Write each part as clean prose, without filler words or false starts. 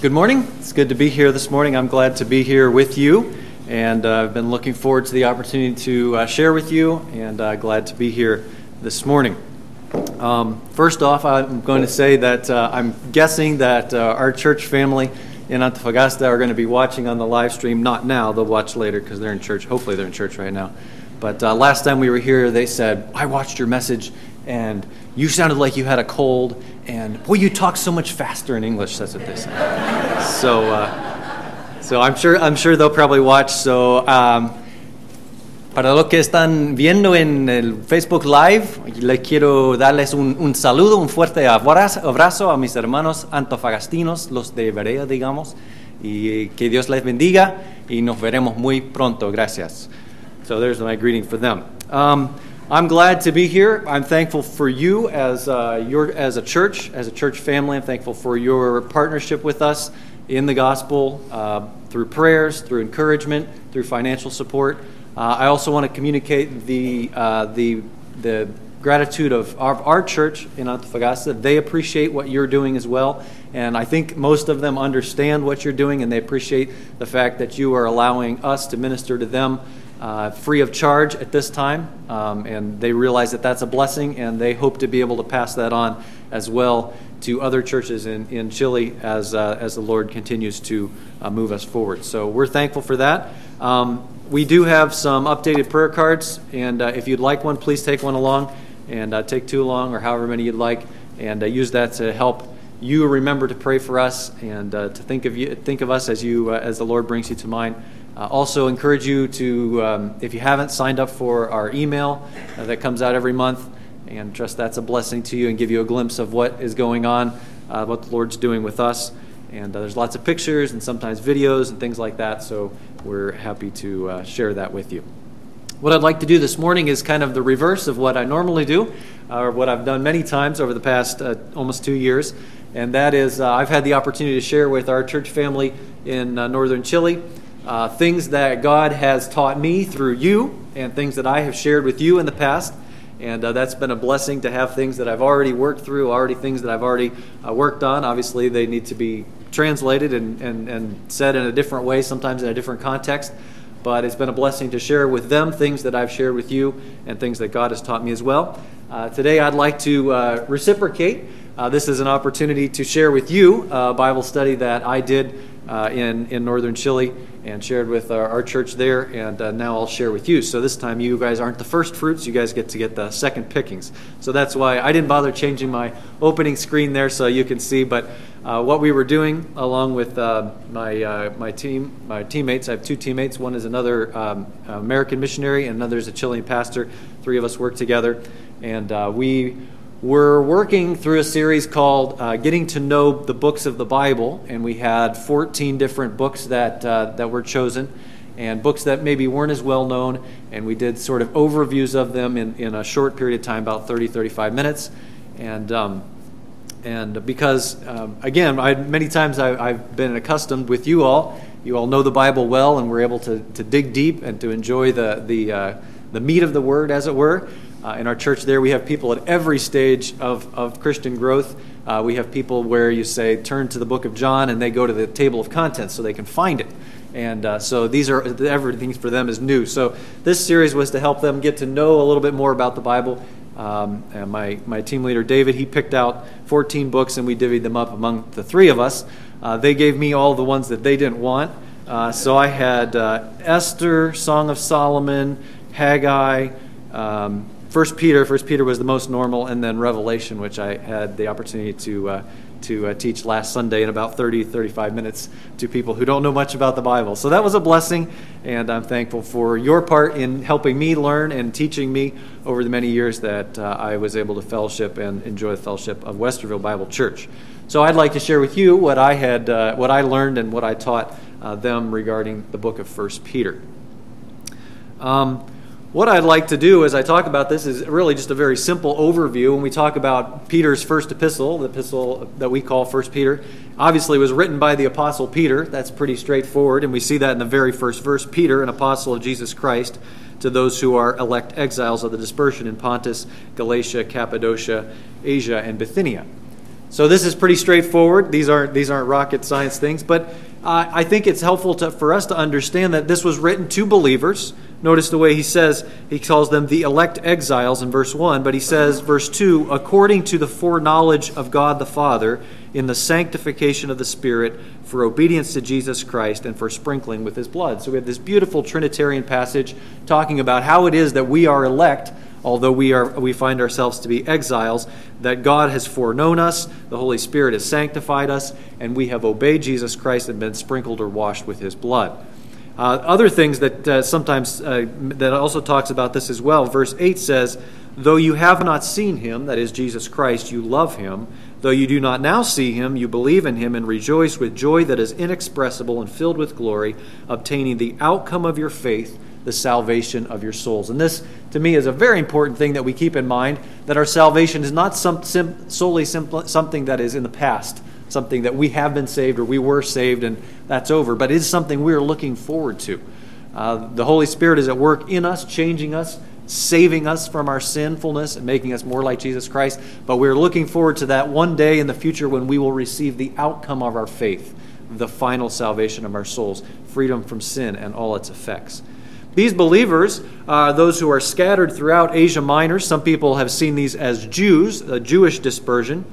Good morning. It's good to be here this morning. I'm glad to be here with you, and I've been looking forward to the opportunity to share with you, and glad to be here this morning. First off, I'm going to say that I'm guessing that our church family in Antofagasta are going to be watching on the live stream. Not now, they'll watch later because they're in church. Hopefully they're in church right now. But last time we were here, they said, I watched your message, and you sounded like you had a cold, and boy, you talk so much faster in English. That's what they said. So I'm sure they'll probably watch. So para los que están viendo en el Facebook Live, les quiero darles un saludo, un fuerte abrazo a mis hermanos antofagastinos, los de Berea, digamos, y que Dios les bendiga y nos veremos muy pronto. Gracias. So there's my greeting for them. I'm glad to be here. I'm thankful for you as a church family. I'm thankful for your partnership with us in the gospel through prayers, through encouragement, through financial support. I also want to communicate the gratitude of our church in Antofagasta. They appreciate what you're doing as well, and I think most of them understand what you're doing, and they appreciate the fact that you are allowing us to minister to them free of charge at this time, and they realize that that's a blessing, and they hope to be able to pass that on as well to other churches in Chile as the Lord continues to move us forward. So we're thankful for that. We do have some updated prayer cards, and if you'd like one, please take one along, and take two along, or however many you'd like, and use that to help you remember to pray for us and to think of us as the Lord brings you to mind. Also encourage you to, if you haven't signed up for our email that comes out every month, and trust that's a blessing to you and give you a glimpse of what is going on, what the Lord's doing with us. And there's lots of pictures and sometimes videos and things like that, so we're happy to share that with you. What I'd like to do this morning is kind of the reverse of what I normally do, or what I've done many times over the past almost 2 years, and that is I've had the opportunity to share with our church family in northern Chile things that God has taught me through you and things that I have shared with you in the past. And that's been a blessing to have things that I've already worked through, things that I've already worked on. Obviously, they need to be translated and said in a different way, sometimes in a different context. But it's been a blessing to share with them things that I've shared with you and things that God has taught me as well. Today, I'd like to reciprocate. This is an opportunity to share with you a Bible study that I did in northern Chile and shared with our church there, and now I'll share with you. So this time you guys aren't the first fruits, you guys get to get the second pickings. So that's why I didn't bother changing my opening screen there so you can see, but what we were doing along with my teammates. I have two teammates. One is another American missionary and another is a Chilean pastor. 3 of us work together, and we're working through a series called Getting to Know the Books of the Bible, and we had 14 different books that were chosen, and books that maybe weren't as well known, and we did sort of overviews of them in a short period of time, about 30-35 minutes, and because, again, many times I've been accustomed with you all know the Bible well, and we're able to dig deep and to enjoy the meat of the Word, as it were. In our church there, we have people at every stage of Christian growth. We have people where you say, turn to the book of John, and they go to the table of contents so they can find it. And so everything for them is new. So this series was to help them get to know a little bit more about the Bible. And my team leader, David, he picked out 14 books, and we divvied them up among the 3 of us. They gave me all the ones that they didn't want. So I had Esther, Song of Solomon, Haggai, First Peter was the most normal, and then Revelation, which I had the opportunity to teach last Sunday in about 30-35 minutes to people who don't know much about the Bible. So that was a blessing, and I'm thankful for your part in helping me learn and teaching me over the many years that I was able to fellowship and enjoy the fellowship of Westerville Bible Church. So I'd like to share with you what I learned and what I taught them regarding the book of First Peter. What I'd like to do as I talk about this is really just a very simple overview. When we talk about Peter's first epistle, the epistle that we call 1 Peter, obviously was written by the Apostle Peter. That's pretty straightforward, and we see that in the very first verse. Peter, an apostle of Jesus Christ, to those who are elect exiles of the dispersion in Pontus, Galatia, Cappadocia, Asia, and Bithynia. So this is pretty straightforward. These aren't rocket science things, but I think it's helpful for us to understand that this was written to believers. Notice the way he says, he calls them the elect exiles in verse 1, but he says, verse 2, according to the foreknowledge of God the Father, in the sanctification of the Spirit, for obedience to Jesus Christ, and for sprinkling with his blood. So we have this beautiful Trinitarian passage talking about how it is that we are elect, although we find ourselves to be exiles, that God has foreknown us, the Holy Spirit has sanctified us, and we have obeyed Jesus Christ and been sprinkled or washed with his blood. Other things that sometimes that also talks about this as well. Verse 8 says, though you have not seen him, that is Jesus Christ, you love him. Though you do not now see him, you believe in him and rejoice with joy that is inexpressible and filled with glory, obtaining the outcome of your faith, the salvation of your souls. And this, to me, is a very important thing that we keep in mind, that our salvation is not solely something that is in the past, something that we have been saved or we were saved and that's over, but it is something we are looking forward to. The Holy Spirit is at work in us, changing us, saving us from our sinfulness and making us more like Jesus Christ, but we're looking forward to that one day in the future when we will receive the outcome of our faith, the final salvation of our souls, freedom from sin and all its effects. These believers, those who are scattered throughout Asia Minor, some people have seen these as Jews, a Jewish dispersion,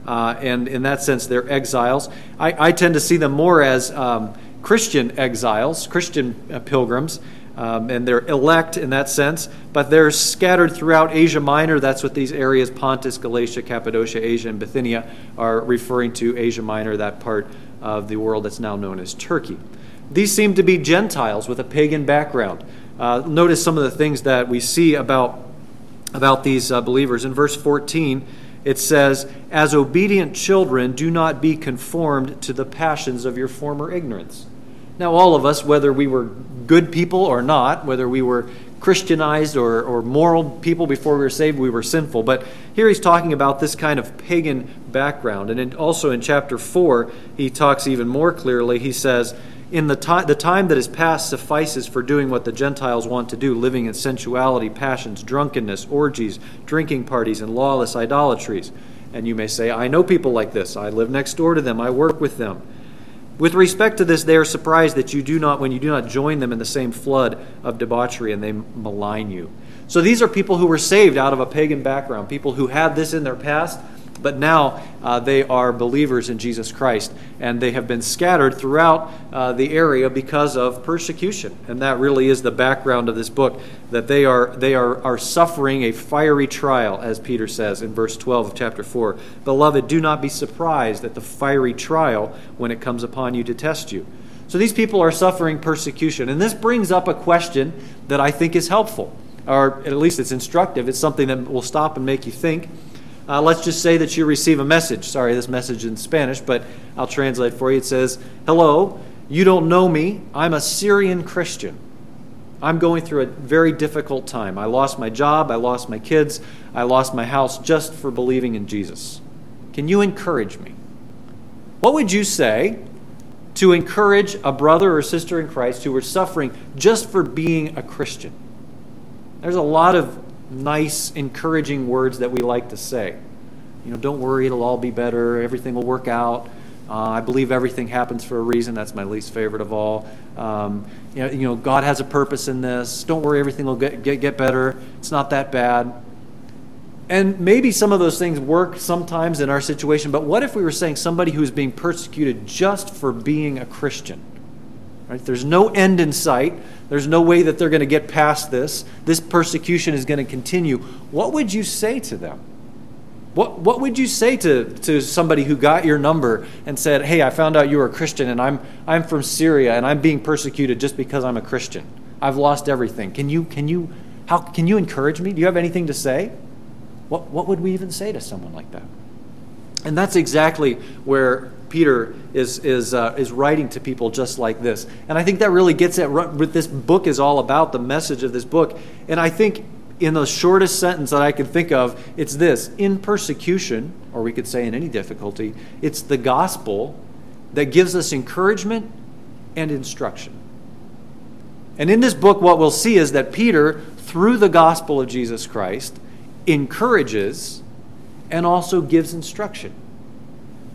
and in that sense they're exiles. I tend to see them more as Christian exiles, Christian pilgrims, and they're elect in that sense, but they're scattered throughout Asia Minor. That's what these areas, Pontus, Galatia, Cappadocia, Asia, and Bithynia, are referring to. Asia Minor, that part of the world that's now known as Turkey. These seem to be Gentiles with a pagan background. Notice some of the things that we see about these believers. In verse 14, it says, as obedient children, do not be conformed to the passions of your former ignorance. Now, all of us, whether we were good people or not, whether we were Christianized or moral people before we were saved, we were sinful. But here he's talking about this kind of pagan background. And also in chapter 4, he talks even more clearly. He says, the time that is past suffices for doing what the Gentiles want to do, living in sensuality, passions, drunkenness, orgies, drinking parties, and lawless idolatries. And you may say, I know people like this. I live next door to them. I work with them. With respect to this, they are surprised that when you do not join them in the same flood of debauchery, and they malign you. So these are people who were saved out of a pagan background, people who had this in their past, but now they are believers in Jesus Christ, and they have been scattered throughout the area because of persecution. And that really is the background of this book, that they are suffering a fiery trial, as Peter says in verse 12 of chapter 4. Beloved, do not be surprised at the fiery trial when it comes upon you to test you. So these people are suffering persecution. And this brings up a question that I think is helpful, or at least it's instructive. It's something that will stop and make you think. Let's just say that you receive a message. Sorry, this message is in Spanish, but I'll translate for you. It says, hello, you don't know me. I'm a Syrian Christian. I'm going through a very difficult time. I lost my job. I lost my kids. I lost my house just for believing in Jesus. Can you encourage me? What would you say to encourage a brother or sister in Christ who were suffering just for being a Christian? There's a lot of nice, encouraging words that we like to say. Don't worry, it'll all be better. Everything will work out. I believe everything happens for a reason. That's my least favorite of all. God has a purpose in this. Don't worry, everything will get better. It's not that bad. And maybe some of those things work sometimes in our situation, but what if we were saying somebody who's being persecuted just for being a Christian? Right? There's no end in sight. There's no way that they're going to get past this. This persecution is going to continue. What would you say to them? What would you say to somebody who got your number and said, hey, I found out you were a Christian and I'm from Syria and I'm being persecuted just because I'm a Christian. I've lost everything. Can you encourage me? Do you have anything to say? What would we even say to someone like that? And that's exactly where Peter is writing to people just like this. And I think that really gets at what this book is all about, the message of this book. And I think in the shortest sentence that I can think of, it's this. In persecution, or we could say in any difficulty, it's the gospel that gives us encouragement and instruction. And in this book, what we'll see is that Peter, through the gospel of Jesus Christ, encourages and also gives instruction.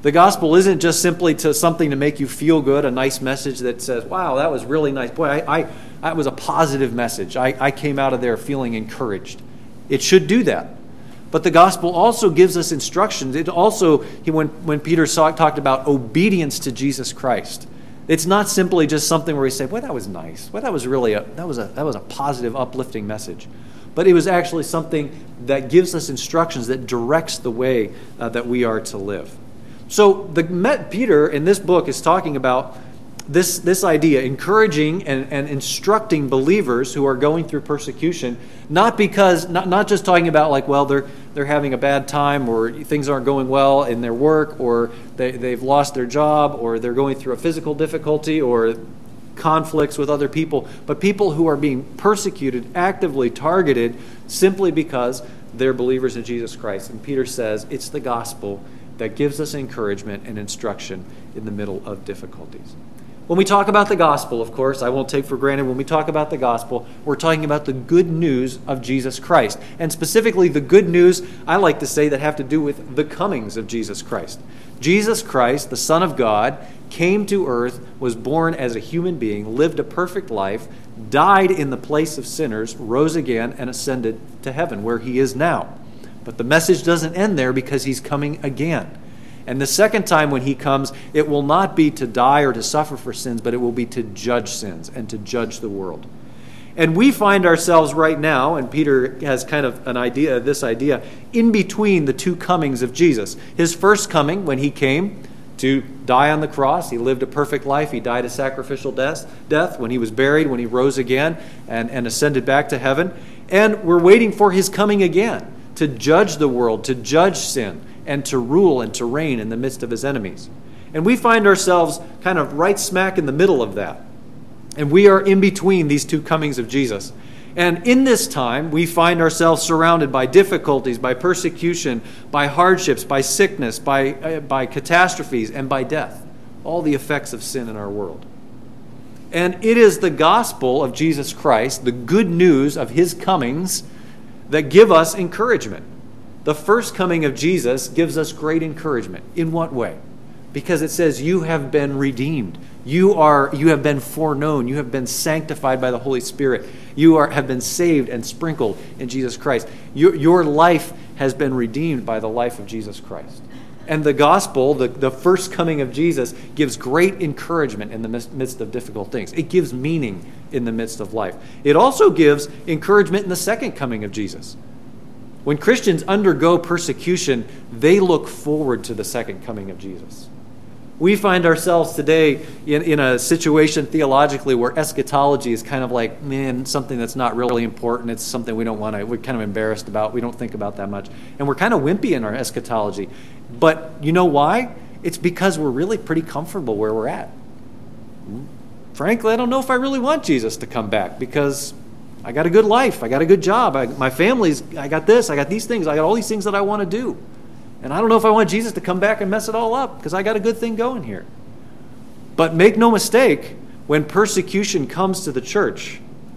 The gospel isn't just simply something to make you feel good, a nice message that says, wow, that was really nice. Boy, that was a positive message. I came out of there feeling encouraged. It should do that. But the gospel also gives us instructions. It also, when Peter talked about obedience to Jesus Christ, it's not simply just something where we say, well, that was nice. Well, that was really a positive, uplifting message. But it was actually something that gives us instructions, that directs the way that we are to live. So Peter in this book is talking about this idea, encouraging and instructing believers who are going through persecution, not just talking about like, well, they're having a bad time, or things aren't going well in their work, or they've lost their job, or they're going through a physical difficulty, or conflicts with other people, but people who are being persecuted, actively targeted, simply because they're believers in Jesus Christ. And Peter says it's the gospel that gives us encouragement and instruction in the middle of difficulties. When we talk about the gospel, of course, I won't take for granted, when we talk about the gospel, we're talking about the good news of Jesus Christ. And specifically the good news, I like to say, that have to do with the comings of Jesus Christ. Jesus Christ, the Son of God, came to earth, was born as a human being, lived a perfect life, died in the place of sinners, rose again, and ascended to heaven, where he is now. But the message doesn't end there, because he's coming again. And the second time when he comes, it will not be to die or to suffer for sins, but it will be to judge sins and to judge the world. And we find ourselves right now, and Peter has kind of this idea, in between the two comings of Jesus. His first coming, when he came to die on the cross, he lived a perfect life, he died a sacrificial death, when he was buried, when he rose again and ascended back to heaven. And we're waiting for his coming again, to judge the world, to judge sin, and to rule and to reign in the midst of his enemies. And we find ourselves kind of right smack in the middle of that. And we are in between these two comings of Jesus. And in this time, we find ourselves surrounded by difficulties, by persecution, by hardships, by sickness, by catastrophes, and by death. All the effects of sin in our world. And it is the gospel of Jesus Christ, the good news of his comings, that give us encouragement. The first coming of Jesus gives us great encouragement. In what way? Because it says you have been redeemed. You have been foreknown. You have been sanctified by the Holy Spirit. You have been saved and sprinkled in Jesus Christ. Your life has been redeemed by the life of Jesus Christ. And the gospel, the first coming of Jesus, gives great encouragement in the midst of difficult things. It gives meaning in the midst of life. It also gives encouragement in the second coming of Jesus. When Christians undergo persecution, they look forward to the second coming of Jesus. We find ourselves today in a situation theologically where eschatology is kind of like, something that's not really important. It's something we're kind of embarrassed about. We don't think about that much. And we're kind of wimpy in our eschatology. But you know why? It's because we're really pretty comfortable where we're at. Frankly, I don't know if I really want Jesus to come back, because I got a good life. I got a good job. My family's, I got this. I got these things. I got all these things that I want to do. And I don't know if I want Jesus to come back and mess it all up, because I got a good thing going here. But make no mistake, when persecution comes to the church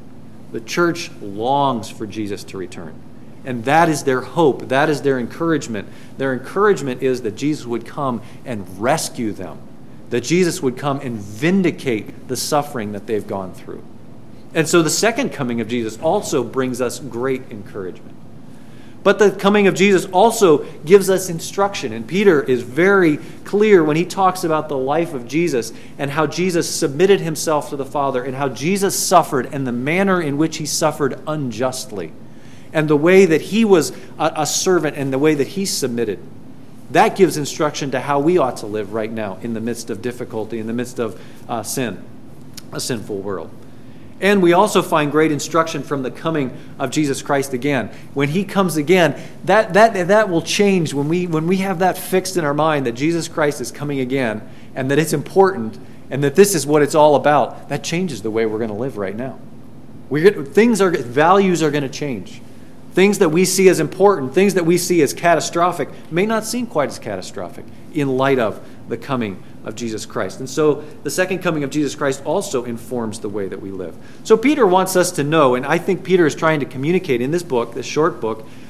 longs for Jesus to return. And that is their hope. That is their encouragement. Their encouragement is that Jesus would come and rescue them. That Jesus would come and vindicate the suffering that they've gone through. And so the second coming of Jesus also brings us great encouragement. But the coming of Jesus also gives us instruction. And Peter is very clear when he talks about the life of Jesus and how Jesus submitted himself to the Father and how Jesus suffered and the manner in which he suffered unjustly and the way that he was a servant and the way that he submitted. That gives instruction to how we ought to live right now in the midst of difficulty, in the midst of sin, a sinful world. And we also find great instruction from the coming of Jesus Christ again. When he comes again, that will change when we have that fixed in our mind that Jesus Christ is coming again and that it's important and that this is what it's all about. That changes the way we're going to live right now. Values are going to change. Things that we see as important, things that we see as catastrophic, may not seem quite as catastrophic in light of the coming of Jesus Christ. And so the second coming of Jesus Christ also informs the way that we live. So Peter wants us to know, and I think Peter is trying to communicate in this book, this short book,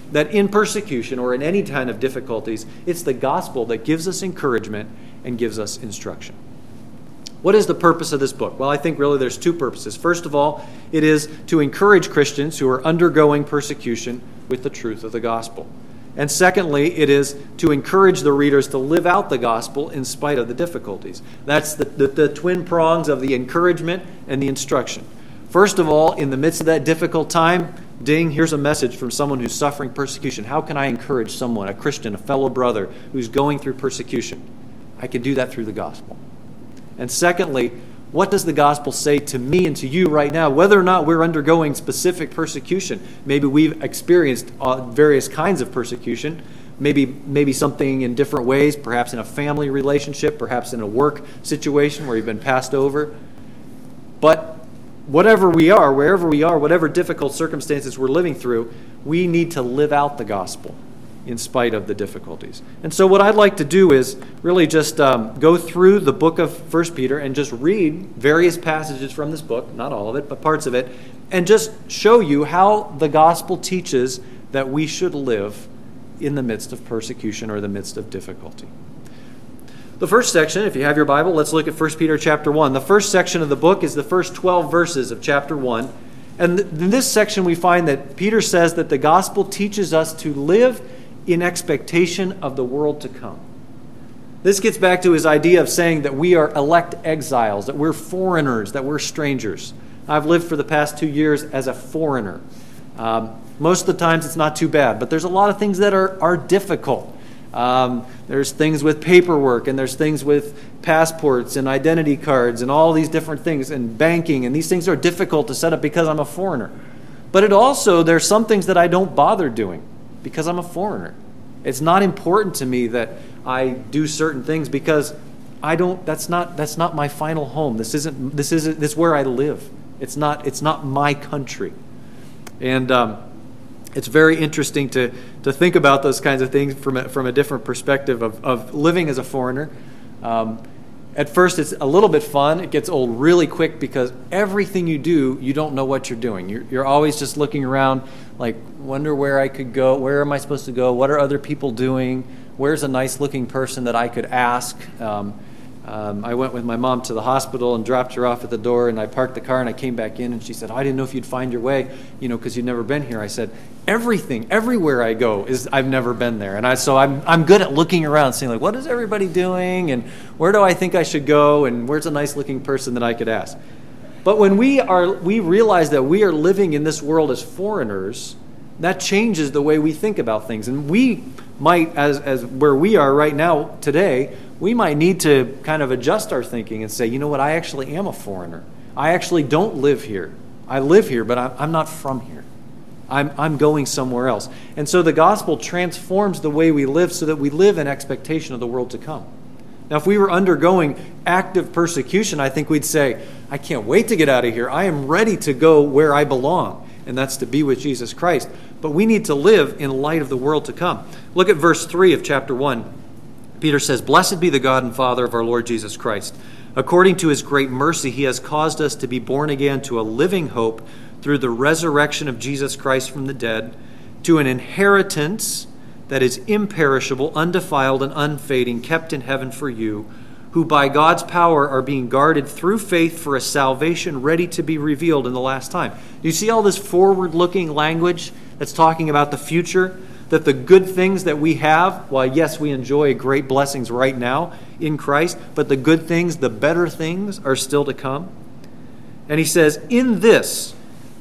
that in persecution or in any kind of difficulties, it's the gospel that gives us encouragement and gives us instruction. What is the purpose of this book? Well, I think really there's two purposes. First of all, it is to encourage Christians who are undergoing persecution with the truth of the gospel. And secondly, it is to encourage the readers to live out the gospel in spite of the difficulties. That's the twin prongs of the encouragement and the instruction. First of all, in the midst of that difficult time, ding, here's a message from someone who's suffering persecution. How can I encourage someone, a Christian, a fellow brother, who's going through persecution? I can do that through the gospel. And secondly, what does the gospel say to me and to you right now, whether or not we're undergoing specific persecution? Maybe we've experienced various kinds of persecution, maybe something in different ways, perhaps in a family relationship, perhaps in a work situation where you've been passed over. But whatever we are, wherever we are, whatever difficult circumstances we're living through, we need to live out the gospel in spite of the difficulties. And so what I'd like to do is really just go through the book of 1 Peter and just read various passages from this book, not all of it, but parts of it, and just show you how the gospel teaches that we should live in the midst of persecution or the midst of difficulty. The first section, if you have your Bible, let's look at 1 Peter chapter 1. The first section of the book is the first 12 verses of chapter 1. And in this section we find that Peter says that the gospel teaches us to live in expectation of the world to come. This gets back to his idea of saying that we are elect exiles, that we're foreigners, that we're strangers. I've lived for the past 2 years as a foreigner. Most of the times it's not too bad, but there's a lot of things that are difficult. There's things with paperwork, and there's things with passports and identity cards and all these different things, and banking, and these things are difficult to set up because I'm a foreigner. But there's some things that I don't bother doing because I'm a foreigner. It's not important to me that I do certain things because that's not my final home. This is where I live. It's not my country. And it's very interesting to think about those kinds of things from a different perspective of living as a foreigner. At first, it's a little bit fun. It gets old really quick because everything you do, you don't know what you're doing. You're always just looking around like, wonder where I could go. Where am I supposed to go? What are other people doing? Where's a nice-looking person that I could ask? I went with my mom to the hospital and dropped her off at the door, and I parked the car, and I came back in, and she said, I didn't know if you'd find your way, because you'd never been here. I said, everywhere I go I've never been there. And so I'm good at looking around, seeing like, what is everybody doing, and where do I think I should go, and where's a nice-looking person that I could ask? But when we realize that we are living in this world as foreigners, that changes the way we think about things. And we might, as where we are right now today, we might need to kind of adjust our thinking and say, you know what, I actually am a foreigner. I actually don't live here. I live here, but I'm not from here. I'm going somewhere else. And so the gospel transforms the way we live so that we live in expectation of the world to come. Now, if we were undergoing active persecution, I think we'd say, I can't wait to get out of here. I am ready to go where I belong, and that's to be with Jesus Christ. But we need to live in light of the world to come. Look at verse 3 of chapter 1. Peter says, Blessed be the God and Father of our Lord Jesus Christ. According to his great mercy, he has caused us to be born again to a living hope through the resurrection of Jesus Christ from the dead, to an inheritance that is imperishable, undefiled, and unfading, kept in heaven for you, who by God's power are being guarded through faith for a salvation ready to be revealed in the last time. Do you see all this forward-looking language that's talking about the future? That the good things that we have, while yes, we enjoy great blessings right now in Christ, but the good things, the better things are still to come. And he says, in this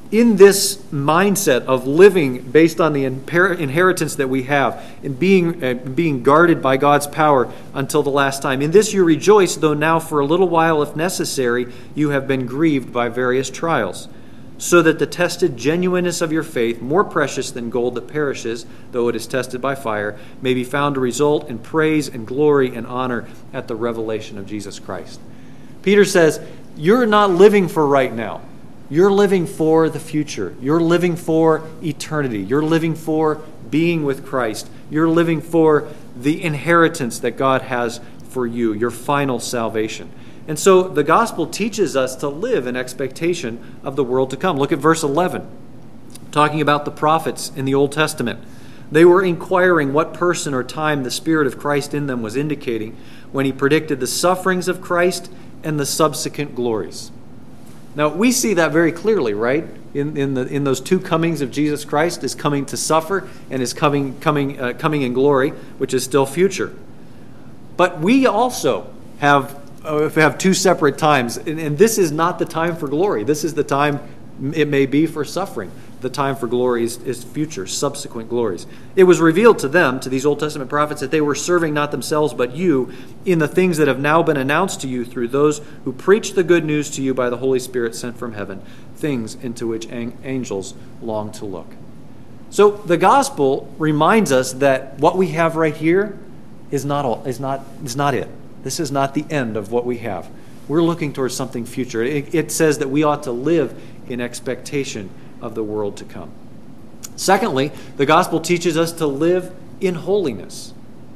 mindset of living based on the inheritance that we have and being guarded by God's power until the last time, in this you rejoice, though now for a little while, if necessary, you have been grieved by various trials, so that the tested genuineness of your faith, more precious than gold that perishes, though it is tested by fire, may be found to result in praise and glory and honor at the revelation of Jesus Christ. Peter says, you're not living for right now. You're living for the future. You're living for eternity. You're living for being with Christ. You're living for the inheritance that God has for you, your final salvation. And so the gospel teaches us to live in expectation of the world to come. Look at verse 11, talking about the prophets in the Old Testament. They were inquiring what person or time the Spirit of Christ in them was indicating when he predicted the sufferings of Christ and the subsequent glories. Now, we see that very clearly, right? In those two comings of Jesus Christ, is coming to suffer and is coming in glory, which is still future. But we also have two separate times, and this is not the time for glory. This is the time it may be for suffering. The time for glory is future, subsequent glories. It was revealed to them, to these Old Testament prophets, that they were serving not themselves but you in the things that have now been announced to you through those who preach the good news to you by the Holy Spirit sent from heaven, things into which angels long to look. So the gospel reminds us that what we have right here is not it. This is not the end of what we have. We're looking towards something future. It says that we ought to live in expectation of the world to come. Secondly, the gospel teaches us to live in holiness,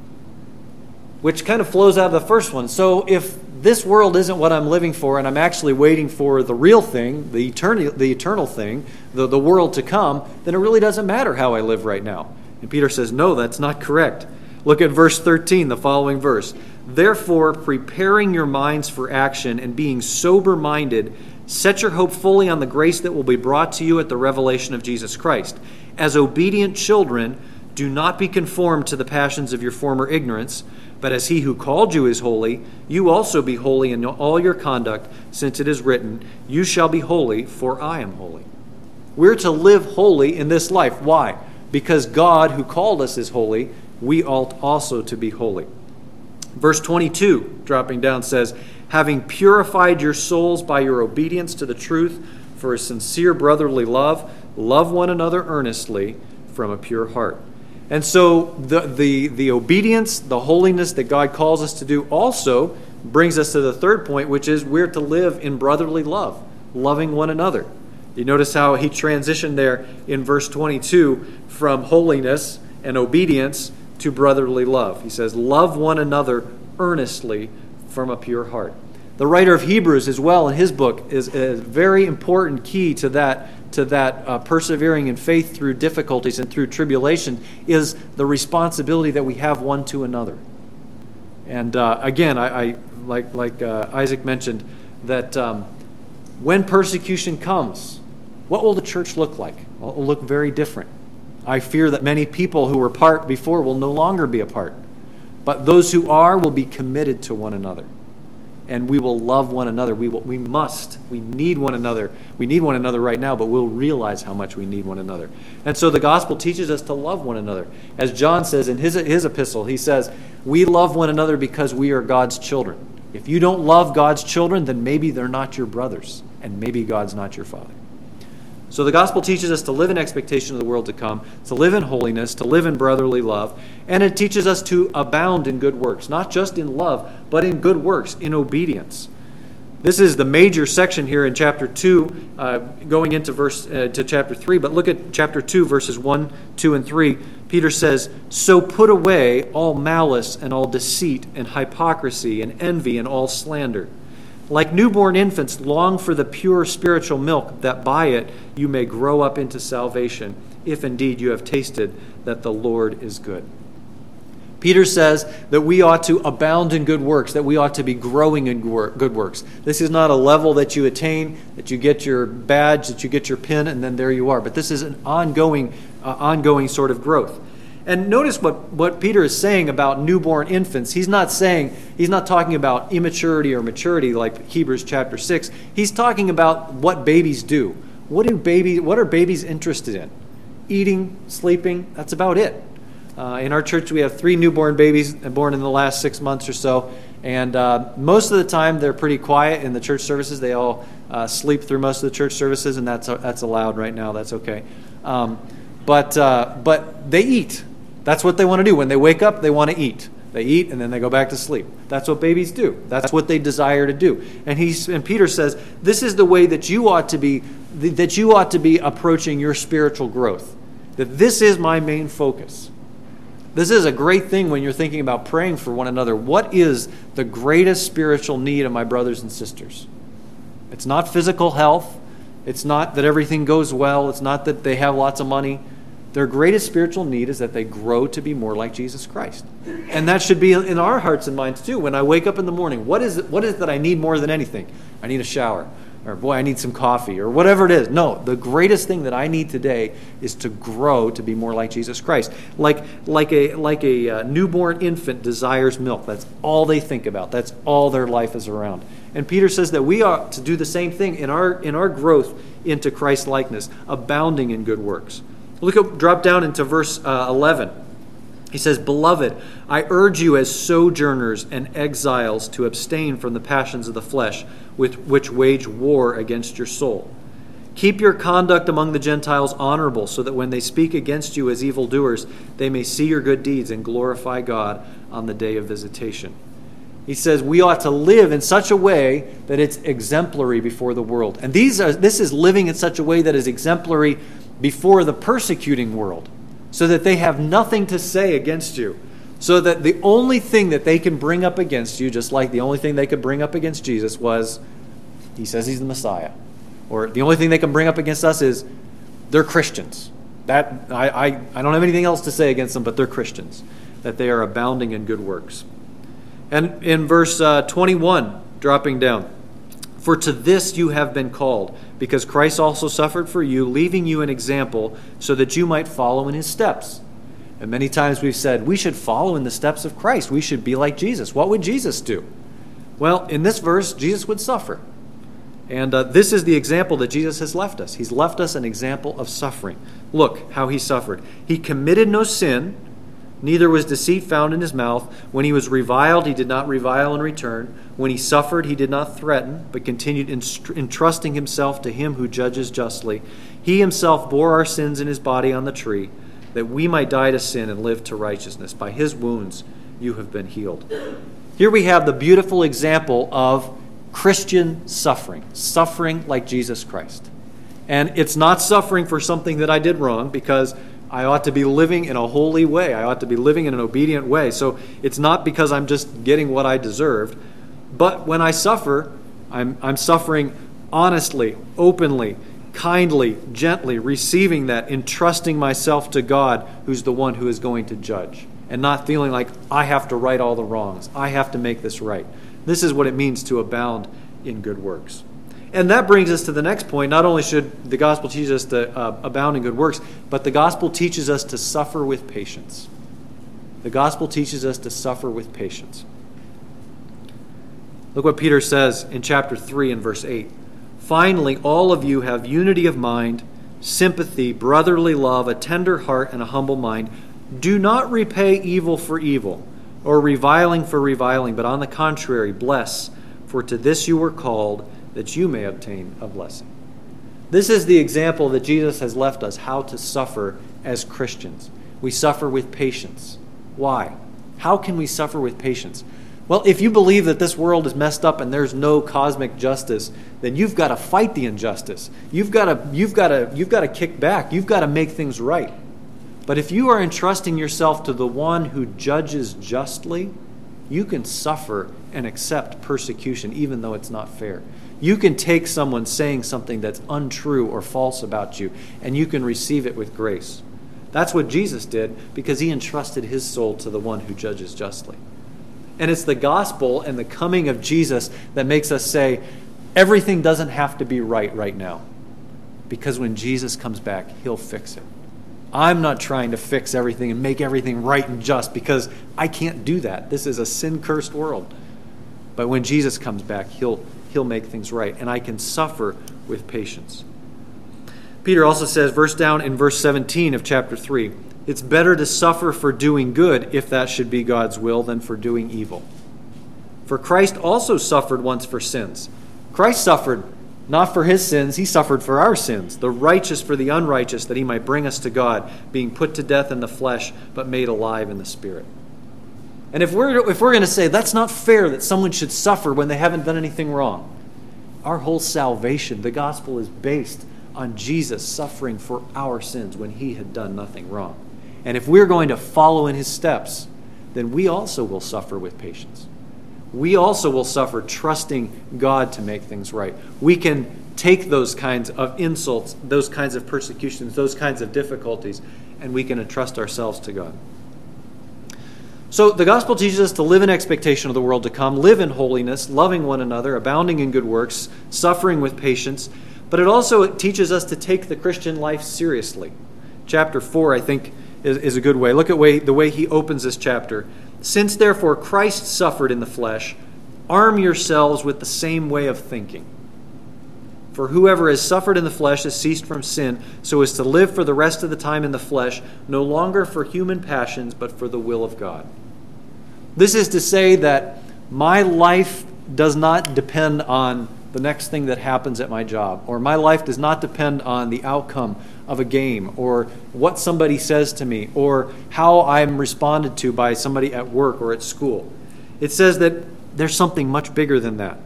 which kind of flows out of the first one. So if this world isn't what I'm living for, and I'm actually waiting for the real thing, the eternal thing, the world to come, then it really doesn't matter how I live right now. And Peter says, no, that's not correct. Look at verse 13, the following verse. Therefore, preparing your minds for action and being sober-minded, set your hope fully on the grace that will be brought to you at the revelation of Jesus Christ. As obedient children, do not be conformed to the passions of your former ignorance, but as he who called you is holy, you also be holy in all your conduct, since it is written, you shall be holy, for I am holy. We're to live holy in this life. Why? Because God, who called us, is holy. We ought also to be holy. Verse 22, dropping down, says, having purified your souls by your obedience to the truth for a sincere brotherly love, love one another earnestly from a pure heart. And so the obedience, the holiness that God calls us to do also brings us to the third point, which is we're to live in brotherly love, loving one another. You notice how he transitioned there in verse 22 from holiness and obedience to brotherly love. He says, love one another earnestly from a pure heart. The writer of Hebrews as well in his book is a very important key to that persevering in faith through difficulties and through tribulation is the responsibility that we have one to another. And again, I like Isaac mentioned, that when persecution comes, what will the church look like? Well, it will look very different. I fear that many people who were part before will no longer be a part. But those who are will be committed to one another. And we will love one another. We need one another. We need one another right now, but we'll realize how much we need one another. And so the gospel teaches us to love one another. As John says in his epistle, he says, we love one another because we are God's children. If you don't love God's children, then maybe they're not your brothers, and maybe God's not your father. So the gospel teaches us to live in expectation of the world to come, to live in holiness, to live in brotherly love, and it teaches us to abound in good works, not just in love, but in good works, in obedience. This is the major section here in chapter 2, going into to chapter 3, but look at chapter 2, verses 1, 2, and 3. Peter says, so put away all malice and all deceit and hypocrisy and envy and all slander. Like newborn infants, long for the pure spiritual milk, that by it you may grow up into salvation, if indeed you have tasted that the Lord is good. Peter says that we ought to abound in good works, that we ought to be growing in good works. This is not a level that you attain, that you get your badge, that you get your pin, and then there you are. But this is an ongoing sort of growth. And notice what Peter is saying about newborn infants. He's not talking about immaturity or maturity like Hebrews chapter 6. He's talking about what babies do. What are babies interested in? Eating, sleeping, that's about it. In our church, we have 3 newborn babies born in the last 6 months or so. And most of the time, they're pretty quiet in the church services. They all sleep through most of the church services, and that's allowed right now. That's okay. But they eat. That's what they want to do. When they wake up, they want to eat. They eat, and then they go back to sleep. That's what babies do. That's what they desire to do. And Peter says, this is the way that you ought to be approaching your spiritual growth. That this is my main focus. This is a great thing when you're thinking about praying for one another. What is the greatest spiritual need of my brothers and sisters? It's not physical health. It's not that everything goes well. It's not that they have lots of money. Their greatest spiritual need is that they grow to be more like Jesus Christ. And that should be in our hearts and minds too. When I wake up in the morning, what is it that I need more than anything? I need a shower. Or, boy, I need some coffee, or whatever it is. No, the greatest thing that I need today is to grow to be more like Jesus Christ. Like a newborn infant desires milk. That's all they think about. That's all their life is around. And Peter says that we ought to do the same thing in our growth into Christ-likeness, abounding in good works. Drop down into verse 11. He says, "Beloved, I urge you as sojourners and exiles to abstain from the passions of the flesh, which wage war against your soul. Keep your conduct among the Gentiles honorable, so that when they speak against you as evildoers, they may see your good deeds and glorify God on the day of visitation." He says we ought to live in such a way that it's exemplary before the world. And this is living in such a way that is exemplary before the persecuting world, so that they have nothing to say against you. So that the only thing that they can bring up against you, just like the only thing they could bring up against Jesus was, he says he's the Messiah. Or the only thing they can bring up against us is, they're Christians. That I don't have anything else to say against them, but they're Christians. That they are abounding in good works. And in verse 21, dropping down, "For to this you have been called, because Christ also suffered for you, leaving you an example, so that you might follow in his steps." And many times we've said, we should follow in the steps of Christ. We should be like Jesus. What would Jesus do? Well, in this verse, Jesus would suffer. And this is the example that Jesus has left us. He's left us an example of suffering. Look how he suffered. "He committed no sin, neither was deceit found in his mouth. When he was reviled, he did not revile in return. When he suffered, he did not threaten, but continued entrusting himself to him who judges justly. He himself bore our sins in his body on the tree, that we might die to sin and live to righteousness. By his wounds you have been healed." Here we have the beautiful example of Christian suffering like Jesus Christ. And it's not suffering for something that I did wrong, because I ought to be living in a holy way. I ought to be living in an obedient way. So it's not because I'm just getting what I deserved. But when I suffer, I'm suffering honestly, openly, kindly, gently, receiving that, entrusting myself to God, who's the one who is going to judge, and not feeling like I have to right all the wrongs. I have to make this right. This is what it means to abound in good works. And that brings us to the next point. Not only should the gospel teach us to abound in good works, but the gospel teaches us to suffer with patience. The gospel teaches us to suffer with patience. Look what Peter says in chapter 3 and verse 8. "Finally, all of you have unity of mind, sympathy, brotherly love, a tender heart, and a humble mind. Do not repay evil for evil, or reviling for reviling, but on the contrary, bless, for to this you were called, that you may obtain a blessing." This is the example that Jesus has left us, how to suffer as Christians. We suffer with patience. Why? How can we suffer with patience? Well, if you believe that this world is messed up and there's no cosmic justice, then you've got to fight the injustice. You've got to kick back. You've got to make things right. But if you are entrusting yourself to the one who judges justly, you can suffer and accept persecution even though it's not fair. You can take someone saying something that's untrue or false about you, and you can receive it with grace. That's what Jesus did, because he entrusted his soul to the one who judges justly. And it's the gospel and the coming of Jesus that makes us say, everything doesn't have to be right now. Because when Jesus comes back, he'll fix it. I'm not trying to fix everything and make everything right and just, because I can't do that. This is a sin-cursed world. But when Jesus comes back, he'll make things right, and I can suffer with patience. Peter also says, down in verse 17 of chapter 3, "It's better to suffer for doing good, if that should be God's will, than for doing evil. For Christ also suffered once for sins." Christ suffered not for his sins, he suffered for our sins, the righteous for the unrighteous, that he might bring us to God, being put to death in the flesh, but made alive in the spirit. And if we're going to say that's not fair that someone should suffer when they haven't done anything wrong, our whole salvation, the gospel, is based on Jesus suffering for our sins when he had done nothing wrong. And if we're going to follow in his steps, then we also will suffer with patience. We also will suffer trusting God to make things right. We can take those kinds of insults, those kinds of persecutions, those kinds of difficulties, and we can entrust ourselves to God. So the gospel teaches us to live in expectation of the world to come, live in holiness, loving one another, abounding in good works, suffering with patience. But it also teaches us to take the Christian life seriously. Chapter 4, I think, is a good way. Look at the way he opens this chapter. Since therefore Christ suffered in the flesh, arm yourselves with the same way of thinking. For whoever has suffered in the flesh has ceased from sin, so as to live for the rest of the time in the flesh, no longer for human passions, but for the will of God. This is to say that my life does not depend on the next thing that happens at my job, or my life does not depend on the outcome of a game, or what somebody says to me, or how I'm responded to by somebody at work or at school. It says that there's something much bigger than that.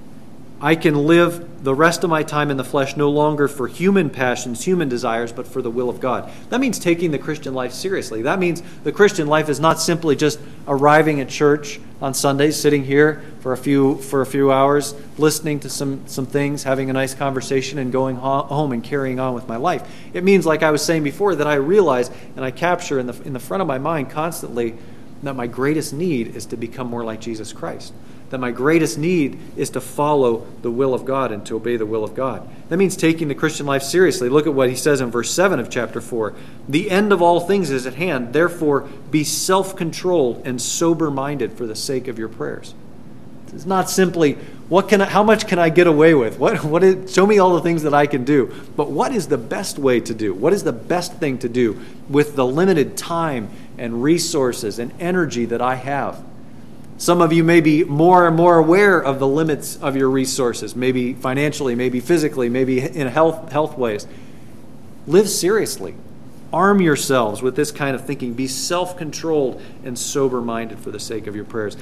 I can live the rest of my time in the flesh no longer for human passions, human desires, but for the will of God. That means taking the Christian life seriously. That means the Christian life is not simply just arriving at church on Sundays, sitting here for a few hours, listening to some things, having a nice conversation, and going home and carrying on with my life. It means, like I was saying before, that I realize and I capture in the front of my mind constantly that my greatest need is to become more like Jesus Christ. That my greatest need is to follow the will of God and to obey the will of God. That means taking the Christian life seriously. Look at what he says in verse 7 of chapter 4. The end of all things is at hand. Therefore, be self-controlled and sober-minded for the sake of your prayers. It's not simply, how much can I get away with? Show me all the things that I can do. But what is the best way to do? What is the best thing to do with the limited time and resources and energy that I have? Some of you may be more and more aware of the limits of your resources, maybe financially, maybe physically, maybe in health ways. Live seriously. Arm yourselves with this kind of thinking. Be self-controlled and sober-minded for the sake of your prayers.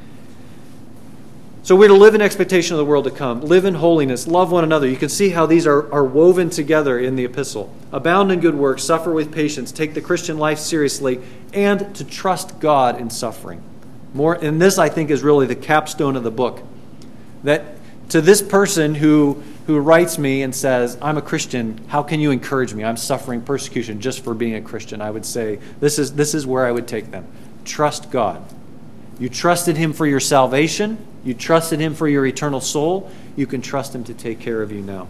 So we're to live in expectation of the world to come. Live in holiness. Love one another. You can see how these are woven together in the epistle. Abound in good works. Suffer with patience. Take the Christian life seriously. And to trust God in suffering. And this, I think, is really the capstone of the book. That to this person who writes me and says, I'm a Christian, how can you encourage me? I'm suffering persecution just for being a Christian. I would say, this is where I would take them. Trust God. You trusted Him for your salvation. You trusted Him for your eternal soul. You can trust Him to take care of you now.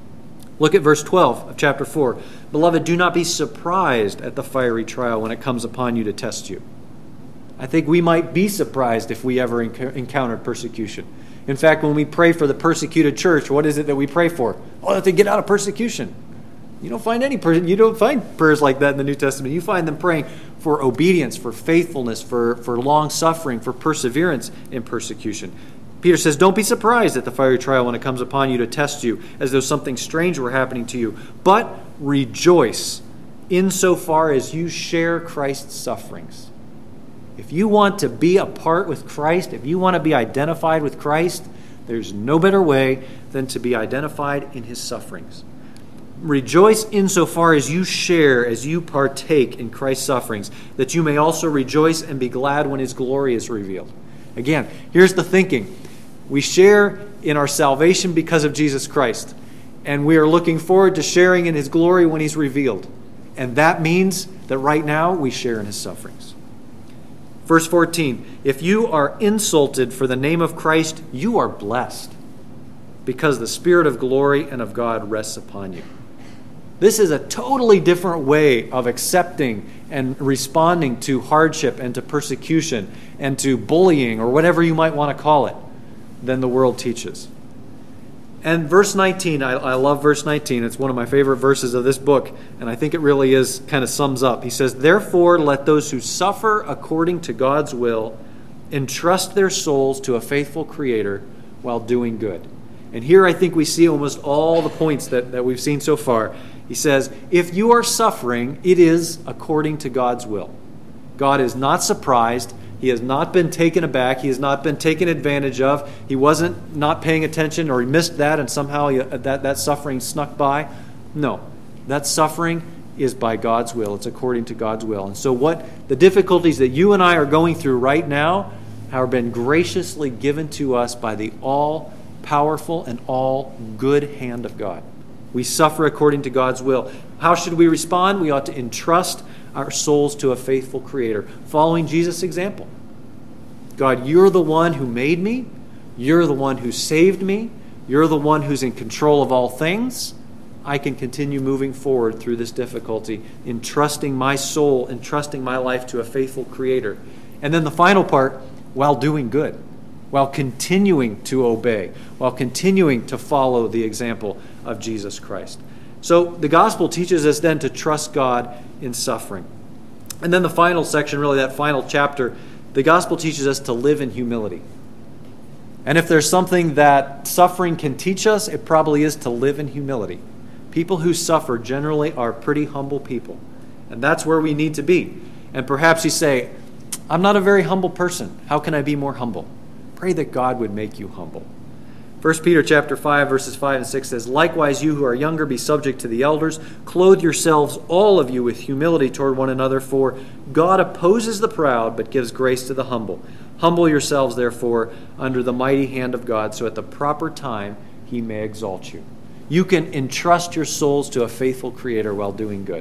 Look at verse 12 of chapter 4. Beloved, do not be surprised at the fiery trial when it comes upon you to test you. I think we might be surprised if we ever encountered persecution. In fact, when we pray for the persecuted church, what is it that we pray for? Oh, that they get out of persecution. You don't find prayers like that in the New Testament. You find them praying for obedience, for faithfulness, for long suffering, for perseverance in persecution. Peter says, don't be surprised at the fiery trial when it comes upon you to test you, as though something strange were happening to you. But rejoice insofar as you share Christ's sufferings. If you want to be a part with Christ, if you want to be identified with Christ, there's no better way than to be identified in His sufferings. Rejoice insofar as you share, as you partake in Christ's sufferings, that you may also rejoice and be glad when His glory is revealed. Again, here's the thinking. We share in our salvation because of Jesus Christ, and we are looking forward to sharing in His glory when He's revealed. And that means that right now we share in His sufferings. Verse 14, if you are insulted for the name of Christ, you are blessed, because the Spirit of glory and of God rests upon you. This is a totally different way of accepting and responding to hardship and to persecution and to bullying or whatever you might want to call it than the world teaches. And verse 19, I love verse 19. It's one of my favorite verses of this book, and I think it really kind of sums up. He says, therefore, let those who suffer according to God's will entrust their souls to a faithful Creator while doing good. And here I think we see almost all the points that we've seen so far. He says, if you are suffering, it is according to God's will. God is not surprised. He has not been taken aback. He has not been taken advantage of. He wasn't not paying attention, or he missed that and somehow that suffering snuck by. No, that suffering is by God's will. It's according to God's will. And so the difficulties that you and I are going through right now have been graciously given to us by the all-powerful and all-good hand of God. We suffer according to God's will. How should we respond? We ought to entrust our souls to a faithful Creator, following Jesus' example. God, you're the one who made me. You're the one who saved me. You're the one who's in control of all things. I can continue moving forward through this difficulty, entrusting my soul, entrusting my life to a faithful Creator. And then the final part, while doing good, while continuing to obey, while continuing to follow the example of Jesus Christ. So the gospel teaches us then to trust God in suffering. And then the final section, really that final chapter, the gospel teaches us to live in humility. And if there's something that suffering can teach us, it probably is to live in humility. People who suffer generally are pretty humble people. And that's where we need to be. And perhaps you say, I'm not a very humble person. How can I be more humble? Pray that God would make you humble. 1 Peter chapter 5, verses 5 and 6 says, Likewise, you who are younger, be subject to the elders. Clothe yourselves, all of you, with humility toward one another, for God opposes the proud, but gives grace to the humble. Humble yourselves, therefore, under the mighty hand of God, so at the proper time he may exalt you. You can entrust your souls to a faithful Creator while doing good.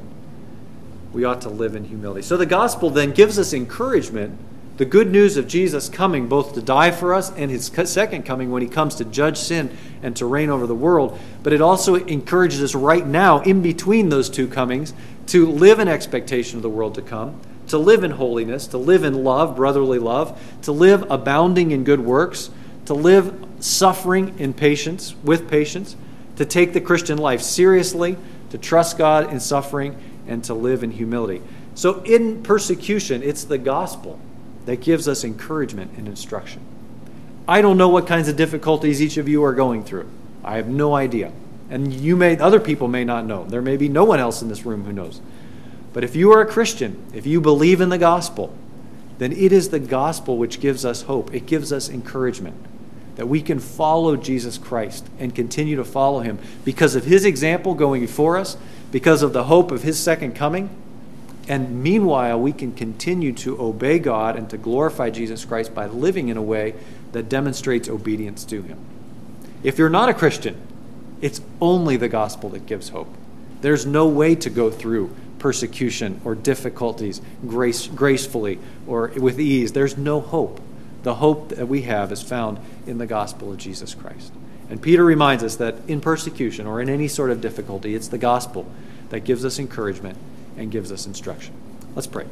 We ought to live in humility. So the gospel then gives us encouragement, the good news of Jesus coming both to die for us and his second coming when he comes to judge sin and to reign over the world. But it also encourages us right now, in between those two comings, to live in expectation of the world to come, to live in holiness, to live in love, brotherly love, to live abounding in good works, to live suffering in patience, with patience, to take the Christian life seriously, to trust God in suffering, and to live in humility. So in persecution, it's the gospel that gives us encouragement and instruction. I don't know what kinds of difficulties each of you are going through. I have no idea. And other people may not know. There may be no one else in this room who knows. But if you are a Christian, if you believe in the gospel, then it is the gospel which gives us hope. It gives us encouragement that we can follow Jesus Christ and continue to follow him because of his example going before us, because of the hope of his second coming. And meanwhile, we can continue to obey God and to glorify Jesus Christ by living in a way that demonstrates obedience to him. If you're not a Christian, it's only the gospel that gives hope. There's no way to go through persecution or difficulties gracefully or with ease. There's no hope. The hope that we have is found in the gospel of Jesus Christ. And Peter reminds us that in persecution or in any sort of difficulty, it's the gospel that gives us encouragement and gives us instruction. Let's pray.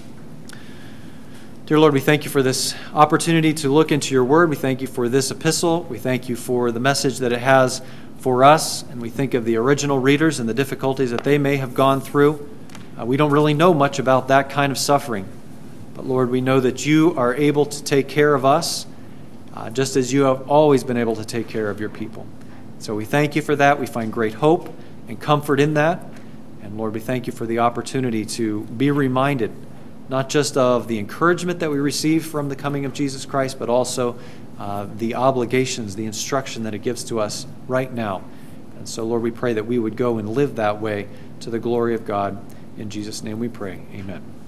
Dear Lord, we thank you for this opportunity to look into your word. We thank you for this epistle. We thank you for the message that it has for us. And we think of the original readers and the difficulties that they may have gone through. We don't really know much about that kind of suffering. But Lord, we know that you are able to take care of us, just as you have always been able to take care of your people. So we thank you for that. We find great hope and comfort in that. And Lord, we thank you for the opportunity to be reminded, not just of the encouragement that we receive from the coming of Jesus Christ, but also the obligations, the instruction that it gives to us right now. And so, Lord, we pray that we would go and live that way to the glory of God. In Jesus' name we pray. Amen.